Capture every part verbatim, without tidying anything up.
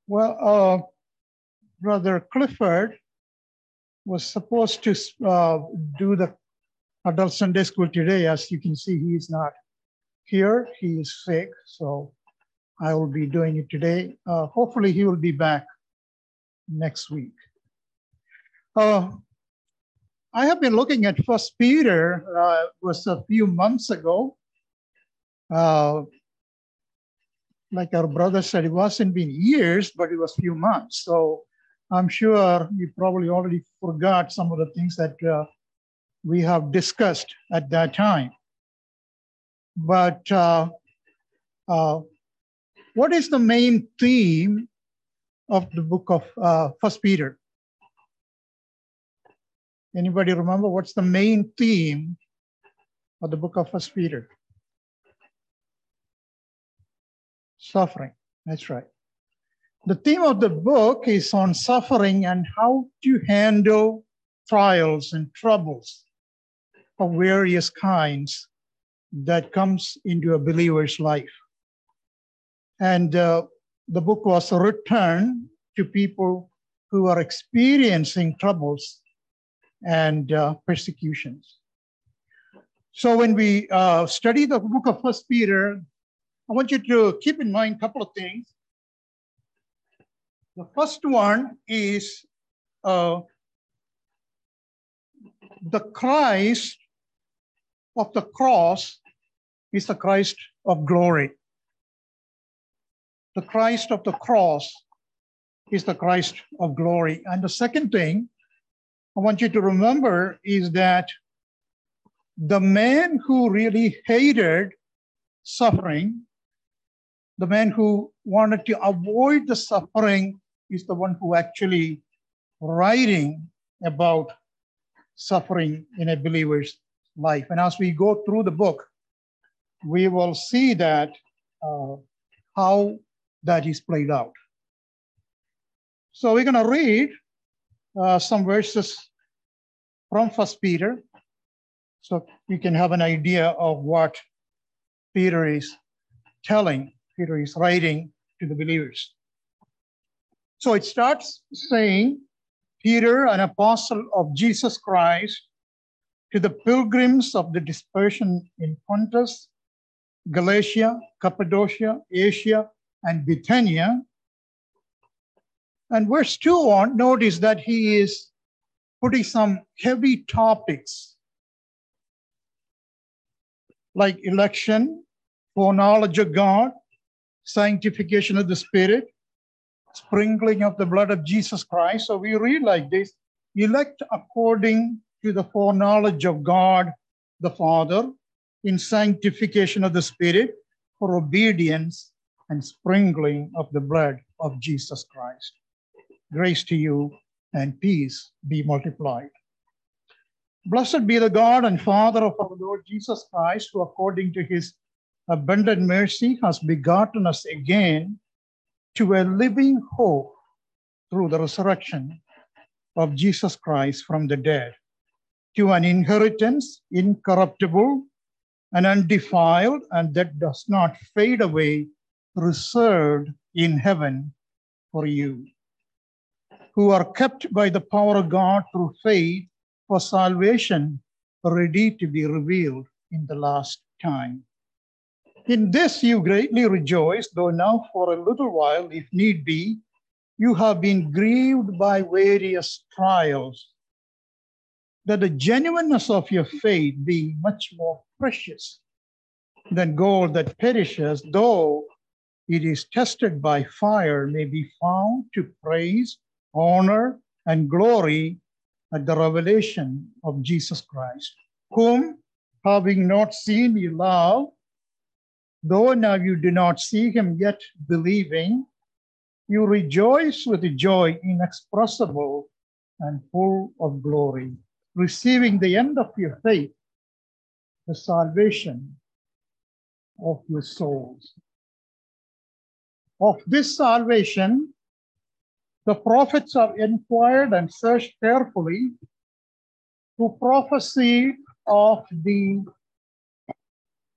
Well, uh, Brother Clifford was supposed to uh, do the adult Sunday school today. As you can see, he is not here. He is sick, so I will be doing it today. Uh, hopefully, he will be back next week. Uh, I have been looking at First Peter. Uh, it was a few months ago. Uh, like our brother said, it wasn't been years, but it was few months. So I'm sure you probably already forgot some of the things that uh, we have discussed at that time. But uh, uh, what is the main theme of the book of uh, First Peter? Anybody remember what's the main theme of the book of First Peter? Suffering. That's right. The theme of the book is on suffering and how to handle trials and troubles of various kinds that comes into a believer's life. And uh, the book was written to people who are experiencing troubles and uh, persecutions. So when we uh, study the book of First Peter, I want you to keep in mind a couple of things. The first one is uh, the Christ of the cross is the Christ of glory. The Christ of the cross is the Christ of glory. And the second thing I want you to remember is that the man who really hated suffering, the man who wanted to avoid the suffering, is the one who actually writing about suffering in a believer's life. And as we go through the book, we will see that uh, how that is played out. So we're going to read uh, some verses from First Peter, so you can have an idea of what Peter is telling, Peter is writing to the believers. So it starts saying, Peter, an apostle of Jesus Christ, to the pilgrims of the dispersion in Pontus, Galatia, Cappadocia, Asia, and Bithynia. And verse two on, notice that he is putting some heavy topics like election, foreknowledge of God, sanctification of the Spirit, sprinkling of the blood of Jesus Christ. So we read like this, elect according to the foreknowledge of God the Father, in sanctification of the Spirit, for obedience and sprinkling of the blood of Jesus Christ. Grace to you and peace be multiplied. Blessed be the God and Father of our Lord Jesus Christ, who according to his abundant mercy has begotten us again to a living hope through the resurrection of Jesus Christ from the dead, to an inheritance incorruptible and undefiled, and that does not fade away, reserved in heaven for you, who are kept by the power of God through faith for salvation, ready to be revealed in the last time. In this you greatly rejoice, though now for a little while, if need be, you have been grieved by various trials, that the genuineness of your faith, being much more precious than gold that perishes, though it is tested by fire, may be found to praise, honor, and glory at the revelation of Jesus Christ, whom, having not seen, you love, though now you do not see him, yet believing, you rejoice with a joy inexpressible and full of glory, receiving the end of your faith, the salvation of your souls. Of this salvation, the prophets have inquired and searched carefully, who prophesied of the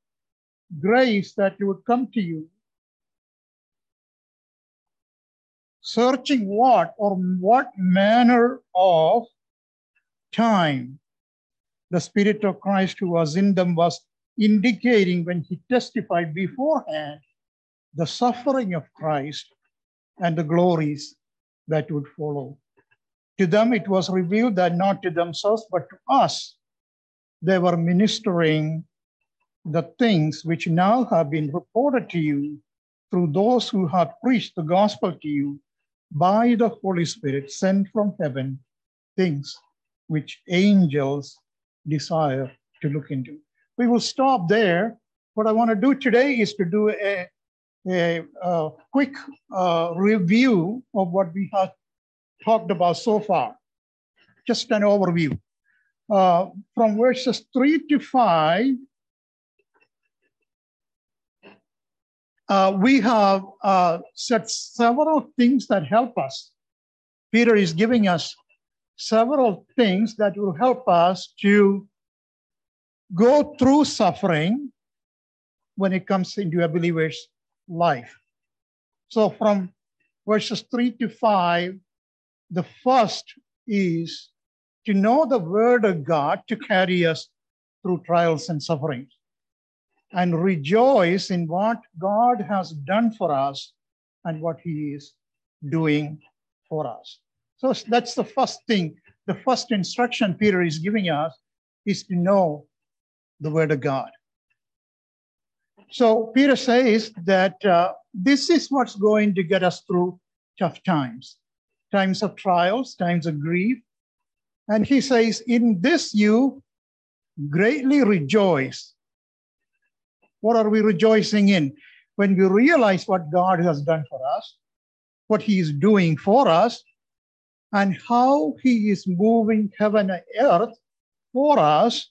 grace that would come to you searching what or what manner of time the Spirit of Christ who was in them was indicating when he testified beforehand the suffering of Christ and the glories that would follow. To them it was revealed that not to themselves, but to us, they were ministering the things which now have been reported to you through those who have preached the gospel to you by the Holy Spirit sent from heaven, things which angels desire to look into. We will stop there. What I want to do today is to do a, a, a quick uh, review of what we have talked about so far. Just an overview. Uh, from verses three to five, uh, we have uh, said several things that help us. Peter is giving us several things that will help us to go through suffering when it comes into a believer's life. So from verses three to five, the first is to know the word of God to carry us through trials and sufferings, and rejoice in what God has done for us and what he is doing for us. So that's the first thing. The first instruction Peter is giving us is to know the word of God. So Peter says that uh, this is what's going to get us through tough times, times of trials, times of grief. And he says, in this you greatly rejoice. What are we rejoicing in? When we realize what God has done for us, what he is doing for us, and how he is moving heaven and earth for us,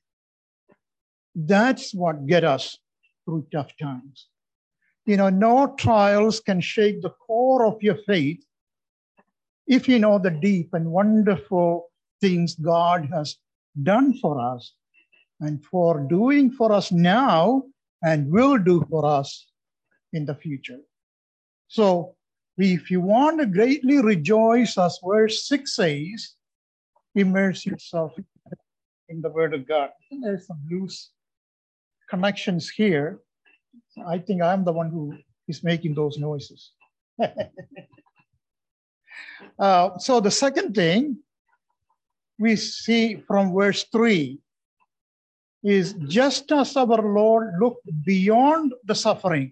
that's what gets us through tough times. You know, no trials can shake the core of your faith if you know the deep and wonderful things God has done for us and for doing for us now and will do for us in the future. So if you want to greatly rejoice, as verse six says, immerse yourself in the word of God. There's some loose connections here. I think I'm the one who is making those noises. uh, so the second thing we see from verse three is, just as our Lord looked beyond the suffering,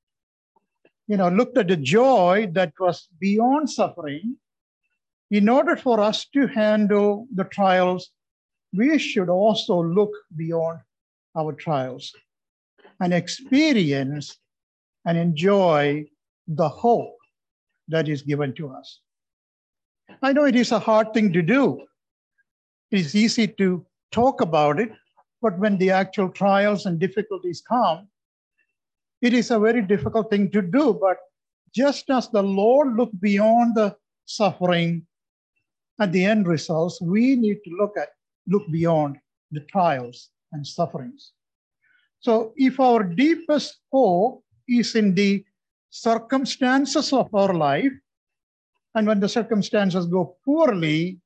you know, looked at the joy that was beyond suffering, in order for us to handle the trials, we should also look beyond our trials and experience and enjoy the hope that is given to us. I know it is a hard thing to do. It is easy to talk about it, but when the actual trials and difficulties come, it is a very difficult thing to do. But just as the Lord looked beyond the suffering and the end results, we need to look at look beyond the trials and sufferings. So if our deepest hope is in the circumstances of our life, and when the circumstances go poorly,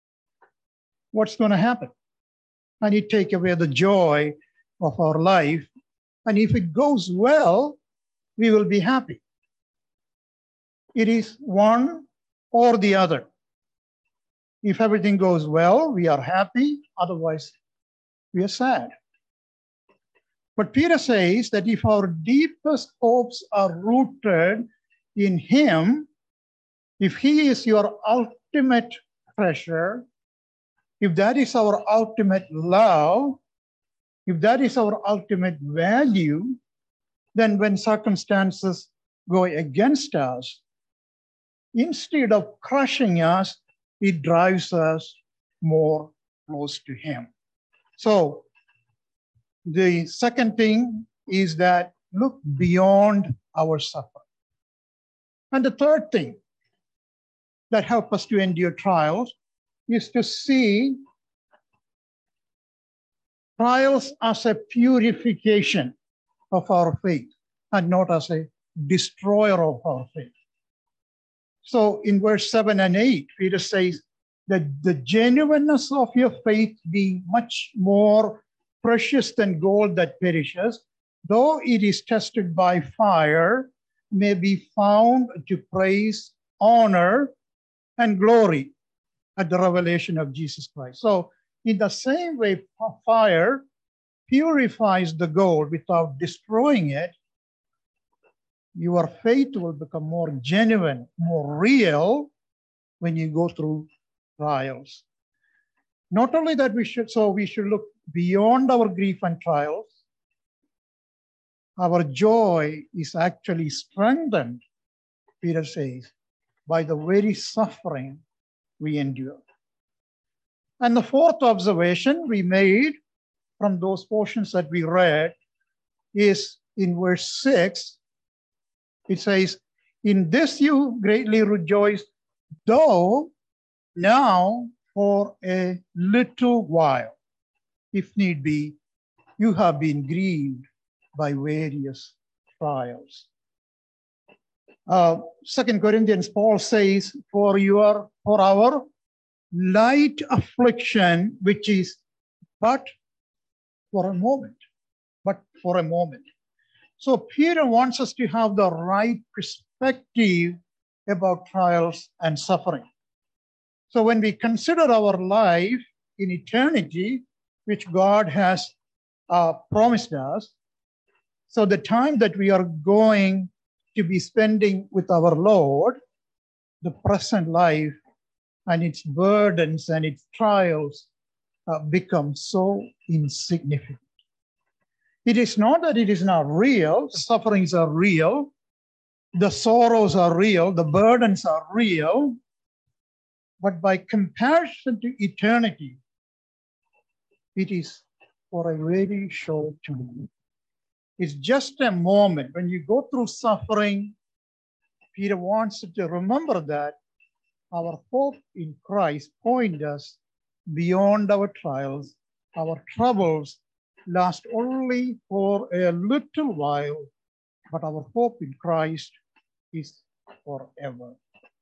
what's going to happen? And it take away the joy of our life. And if it goes well, we will be happy. It is one or the other. If everything goes well, we are happy. Otherwise, we are sad. But Peter says that if our deepest hopes are rooted in him, if he is your ultimate treasure, if that is our ultimate love, if that is our ultimate value, then when circumstances go against us, instead of crushing us, it drives us more close to him. So the second thing is that look beyond our suffering. And the third thing that helps us to endure trials is to see trials as a purification of our faith and not as a destroyer of our faith. So in verse seven and eight, Peter says that the genuineness of your faith being much more precious than gold that perishes, though it is tested by fire, may be found to praise, honor, and glory at the revelation of Jesus Christ. So in the same way, fire purifies the gold without destroying it, your faith will become more genuine, more real when you go through trials. Not only that, we should, so we should look beyond our grief and trials. Our joy is actually strengthened, Peter says, by the very suffering we endure. And the fourth observation we made from those portions that we read is in verse six. It says, in this you greatly rejoice, though now for a little while, if need be, you have been grieved by various trials. Uh, Second Corinthians, Paul says, for your for our light affliction, which is but for a moment, but for a moment. So Peter wants us to have the right perspective about trials and suffering. So when we consider our life in eternity, which God has uh, promised us, so the time that we are going to be spending with our Lord, the present life and its burdens and its trials uh, become so insignificant. It is not that it is not real. The sufferings are real. The sorrows are real. The burdens are real. But by comparison to eternity, it is for a very short time. It's just a moment. When you go through suffering, Peter wants you to remember that our hope in Christ points us beyond our trials. Our troubles last only for a little while, but our hope in Christ is forever.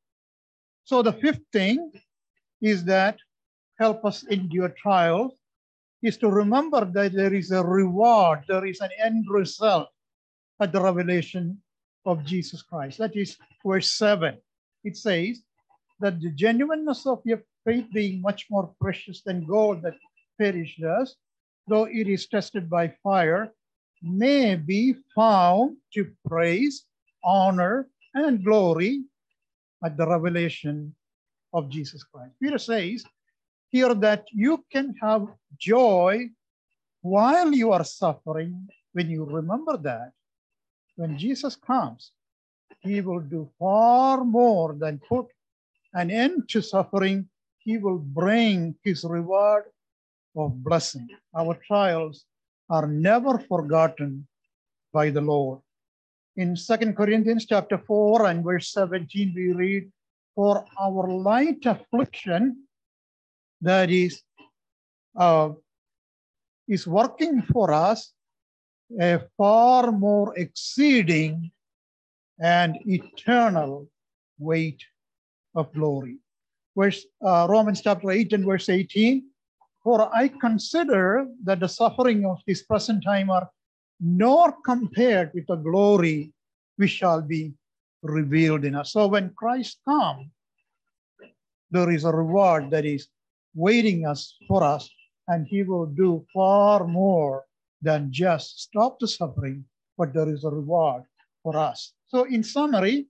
So the fifth thing is that help us endure trials is to remember that there is a reward, there is an end result at the revelation of Jesus Christ. That is verse seven. It says that the genuineness of your faith being much more precious than gold that perishes, though it is tested by fire, may be found to praise, honor, and glory at the revelation of Jesus Christ. Peter says here that you can have joy while you are suffering when you remember that when Jesus comes, he will do far more than put an end to suffering. He will bring his reward of blessing. Our trials are never forgotten by the Lord. In Second Corinthians chapter four and verse seventeen, we read, for our light affliction, that is, uh, is working for us a far more exceeding and eternal weight of glory. Verse, uh, Romans chapter eight and verse eighteen, for I consider that the suffering of this present time are nor compared with the glory which shall be revealed in us. So when Christ comes, there is a reward that is waiting us for us, and he will do far more than just stop the suffering, but there is a reward for us. So in summary,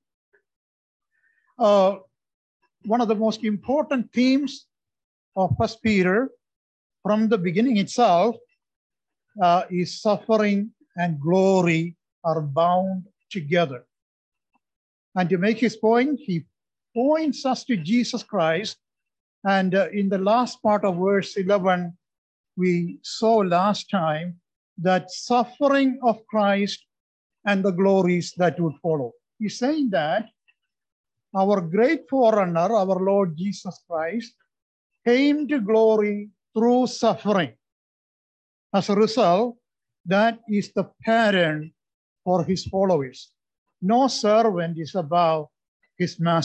uh, one of the most important themes of First Peter from the beginning itself uh, is suffering and glory are bound together. And to make his point, he points us to Jesus Christ. And uh, in the last part of verse eleven, we saw last time that suffering of Christ and the glories that would follow. He's saying that our great forerunner, our Lord Jesus Christ, came to glory through suffering. As a result, that is the pattern for his followers. No servant is above his master.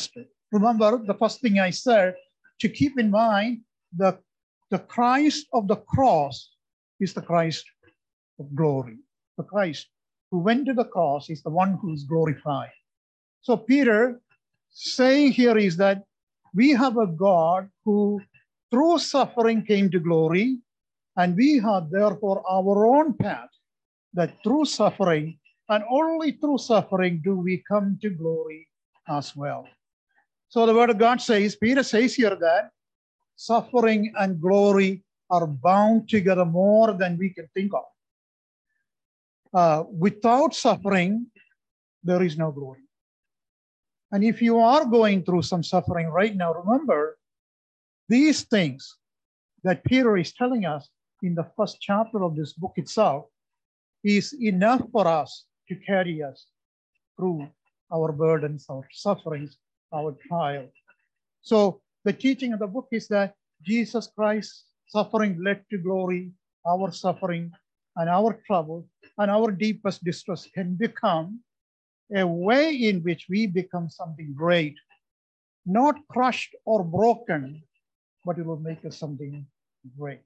remember the first thing I said, to keep in mind the, the Christ of the cross is the Christ of glory. The Christ who went to the cross is the one who is glorified. So Peter saying here is that we have a God who through suffering came to glory, and we have therefore our own path, that through suffering, and only through suffering do we come to glory as well. So the word of God says, Peter says here that suffering and glory are bound together more than we can think of. Uh, without suffering, there is no glory. And if you are going through some suffering right now, remember these things that Peter is telling us in the first chapter of this book itself is enough for us to carry us through our burdens, our sufferings, our trials. So the teaching of the book is that Jesus Christ's suffering led to glory. Our suffering and our trouble and our deepest distress can become a way in which we become something great, not crushed or broken, but it will make us something great.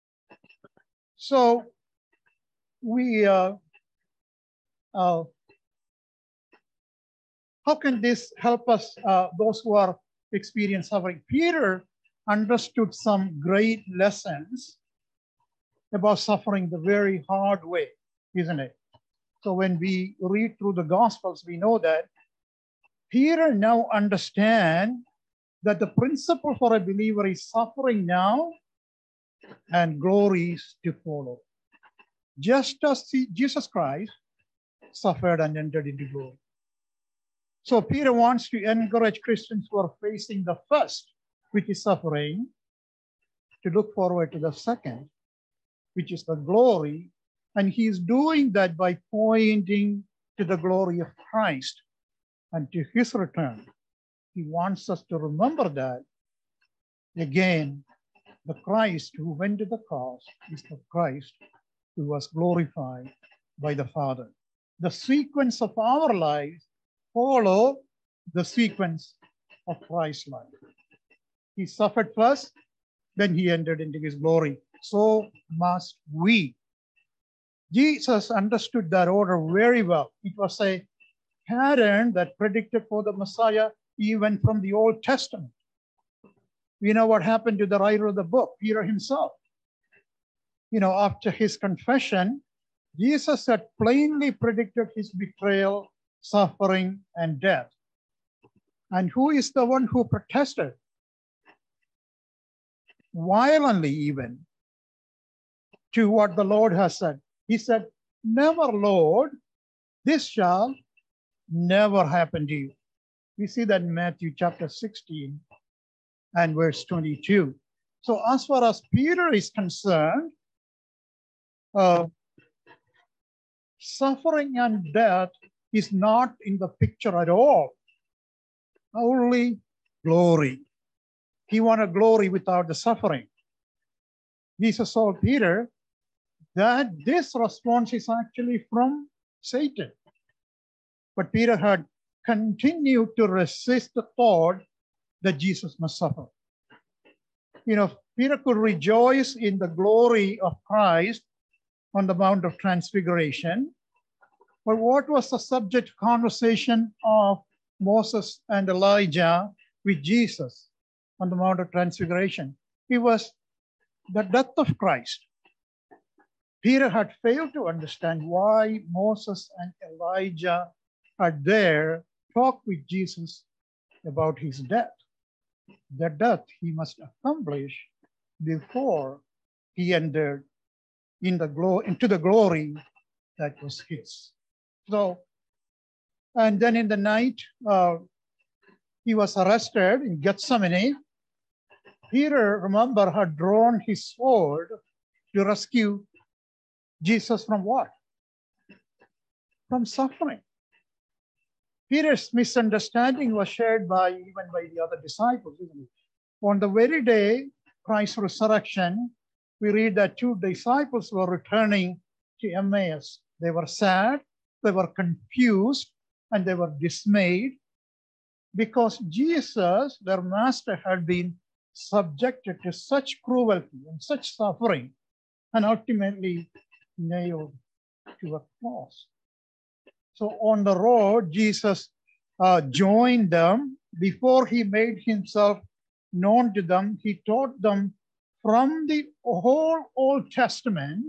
So we, uh, uh, how can this help us, uh, those who are experiencing suffering? Peter understood some great lessons about suffering the very hard way, isn't it? So when we read through the Gospels, we know that Peter now understands that the principle for a believer is suffering now and glory is to follow. Just as Jesus Christ suffered and entered into glory. So Peter wants to encourage Christians who are facing the first, which is suffering, to look forward to the second, which is the glory. And he's doing that by pointing to the glory of Christ and to his return. He wants us to remember that, again, the Christ who went to the cross is the Christ who was glorified by the Father. The sequence of our lives follow the sequence of Christ's life. He suffered first, then he entered into his glory. So must we. Jesus understood that order very well. It was a pattern that predicted for the Messiah even from the Old Testament. We know what happened to the writer of the book, Peter himself. You know, after his confession, Jesus had plainly predicted his betrayal, suffering, and death. And who is the one who protested? Violently even, to what the Lord has said. He said, never, Lord, this shall never happen to you. We see that in Matthew chapter sixteen and verse twenty-two. So as far as Peter is concerned, uh, suffering and death is not in the picture at all. Only glory. He wanted glory without the suffering. Jesus told Peter that this response is actually from Satan. But Peter had continued to resist the thought that Jesus must suffer. You know, Peter could rejoice in the glory of Christ on the Mount of Transfiguration. But what was the subject conversation of Moses and Elijah with Jesus on the Mount of Transfiguration? It was the death of Christ. Peter had failed to understand why Moses and Elijah are there, talk with Jesus about his death. The death he must accomplish before he entered in the glo- into the glory that was his. So, and then in the night, uh, he was arrested in Gethsemane. Peter, remember, had drawn his sword to rescue Jesus from what? From suffering. Peter's misunderstanding was shared by even by the other disciples, isn't it? On the very day Christ's resurrection, we read that two disciples were returning to Emmaus. They were sad, they were confused, and they were dismayed. because Jesus, their master, had been subjected to such cruelty and such suffering and ultimately nailed to a cross. So on the road, Jesus uh, joined them. Before he made himself known to them, he taught them from the whole Old Testament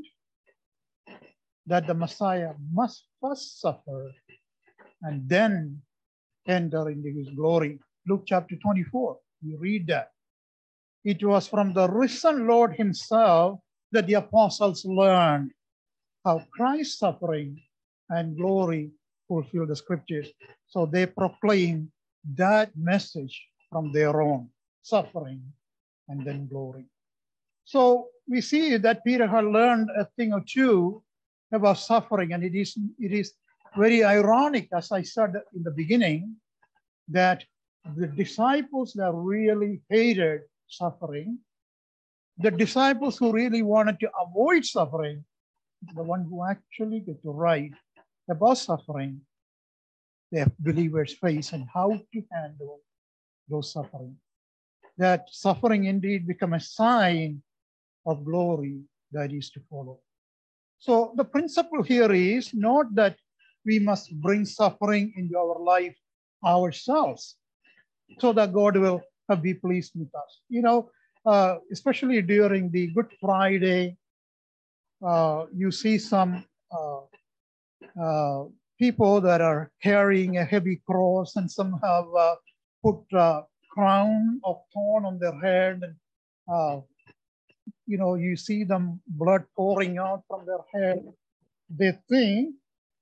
that the Messiah must first suffer and then enter into his glory. Luke chapter twenty-four, we read that. It was from the risen Lord himself that the apostles learned how Christ's suffering and glory fulfill the scriptures. So they proclaim that message from their own suffering and then glory. So we see that Peter had learned a thing or two about suffering, and it is, it is very ironic, as I said in the beginning, that the disciples that really hated suffering, the disciples who really wanted to avoid suffering, the one who actually get to write about suffering, the believers face and how to handle those suffering. That suffering indeed become a sign of glory that is to follow. So the principle here is not that we must bring suffering into our life ourselves so that God will be pleased with us. You know, uh, especially during the Good Friday, uh, you see some uh, uh, people that are carrying a heavy cross, and some have uh, put a crown of thorn on their head, and uh, you know, you see them blood pouring out from their head. They think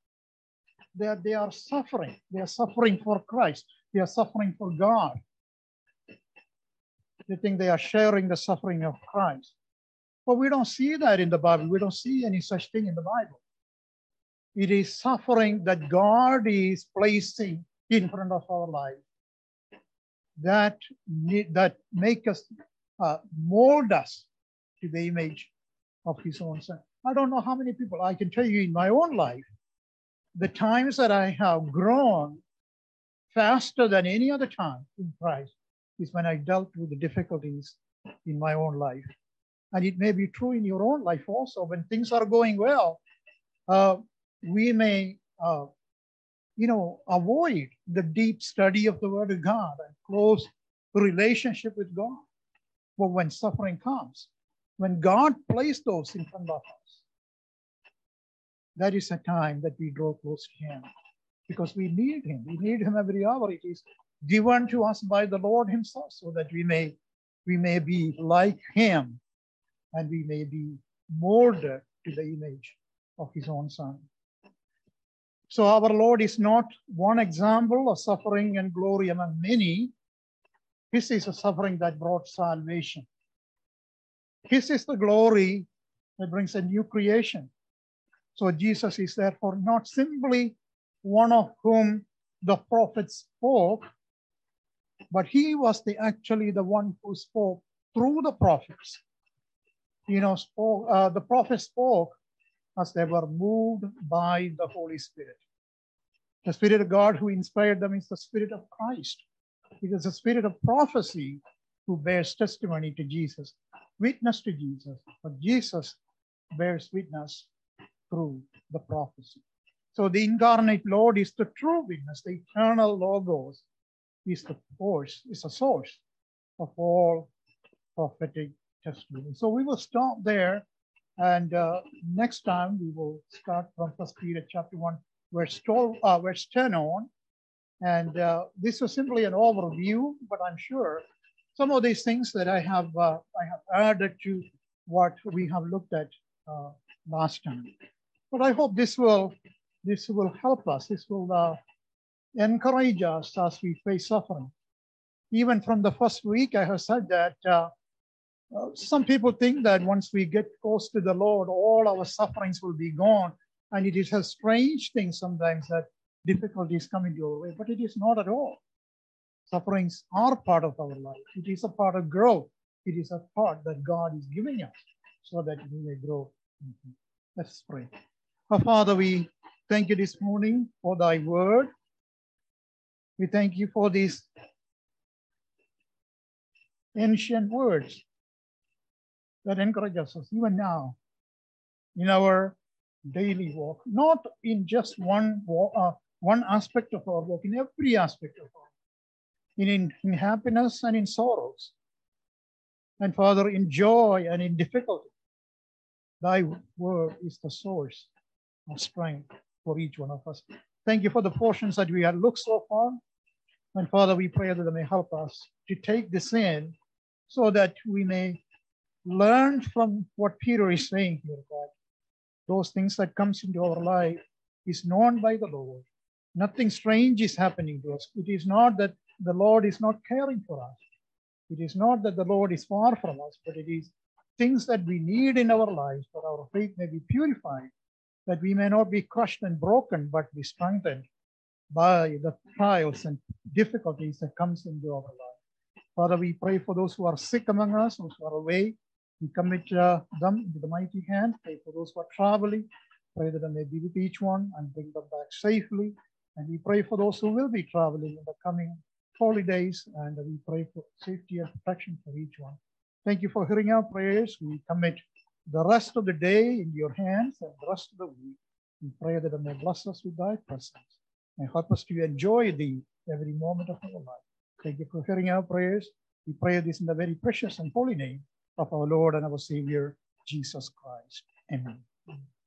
that they are suffering. They are suffering for Christ. They are suffering for God. They think they are sharing the suffering of Christ. But we don't see that in the Bible. We don't see any such thing in the Bible. It is suffering that God is placing in front of our life that, that make us, uh, mold us to the image of his own son. I don't know how many people, I can tell you in my own life, the times that I have grown faster than any other time in Christ is when I dealt with the difficulties in my own life. And it may be true in your own life also. When things are going well, uh, we may, uh, you know, avoid the deep study of the Word of God and close relationship with God. But when suffering comes, when God placed those in front of us, that is a time that we draw close to him, because we need him. We need him every hour. It is given to us by the Lord himself so that we may, we may be like him and we may be molded to the image of his own son. So our Lord is not one example of suffering and glory among many. His is a suffering that brought salvation. His is the glory that brings a new creation. So Jesus is therefore not simply one of whom the prophets spoke, but he was the actually the one who spoke through the prophets. You know, spoke, uh, the prophets spoke as they were moved by the Holy Spirit. The Spirit of God who inspired them is the Spirit of Christ. It is the Spirit of prophecy who bears testimony to Jesus, witness to Jesus, but Jesus bears witness through the prophecy. So the incarnate Lord is the true witness. The eternal Logos is the force, is the source of all prophetic testimony. So we will stop there, and uh, next time we will start from First Peter chapter one, verse twelve, uh, verse ten on. And uh, this was simply an overview, but I'm sure some of these things that I have uh, I have added to what we have looked at uh, last time. But I hope this will this will help us. This will uh, encourage us as we face suffering. Even from the first week, I have said that uh, uh, some people think that once we get close to the Lord, all our sufferings will be gone. And it is a strange thing sometimes that difficulties come into our way, but it is not at all. Sufferings are part of our life. It is a part of growth. It is a part that God is giving us so that we may grow. Mm-hmm. Let's pray. Our Father, we thank you this morning for thy word. We thank you for these ancient words that encourage us even now in our daily walk, not in just one walk, uh, one aspect of our walk, in every aspect of our walk, in, in, in happiness and in sorrows, and Father, in joy and in difficulty. Thy word is the source of strength for each one of us. Thank you for the portions that we have looked so far. And Father, we pray that they may help us to take this in so that we may learn from what Peter is saying here, that those things that comes into our life is known by the Lord. Nothing strange is happening to us. It is not that the Lord is not caring for us. It is not that the Lord is far from us, but it is things that we need in our lives that our faith may be purified, that we may not be crushed and broken, but be strengthened by the trials and difficulties that comes into our life. Father, we pray for those who are sick among us, those who are away. We commit uh, them into the mighty hand. Pray for those who are traveling. Pray that they may be with each one and bring them back safely. And we pray for those who will be traveling in the coming holidays, and we pray for safety and protection for each one. Thank you for hearing our prayers. We commit the rest of the day in your hands and the rest of the week. We pray that you may bless us with thy presence and help us to enjoy thee every moment of our life. Thank you for hearing our prayers. We pray this in the very precious and holy name of our Lord and our Savior, Jesus Christ. Amen.